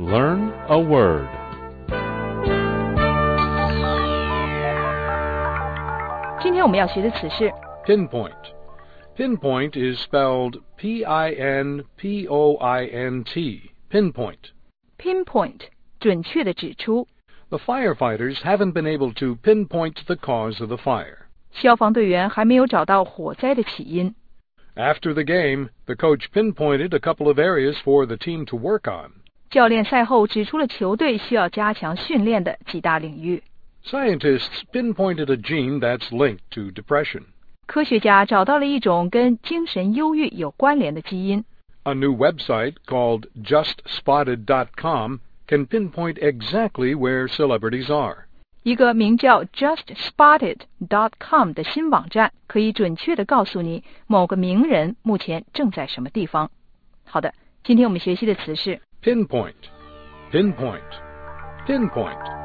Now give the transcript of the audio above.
Learn a word. 今天我们要学的词是 Pinpoint. Pinpoint is spelled P-I-N-P-O-I-N-T. Pinpoint. pinpoint 准确的指出 The firefighters haven't been able to pinpoint the cause of the fire. 消防队员还没有找到火灾的起因 After the game, the coach pinpointed a couple of areas for the team to work on. 教练赛后指出了球队需要加强训练的几大领域 Scientists pinpointed a gene that's linked to depression. 科学家找到了一种跟精神忧郁有关联的基因 A new website called JustSpotted.com can pinpoint exactly where celebrities are. 一个名叫 JustSpotted.com 的新网站可以准确地告诉你某个名人目前正在什么地方。好的，今天我们学习的词是 Pinpoint. Pinpoint. Pinpoint.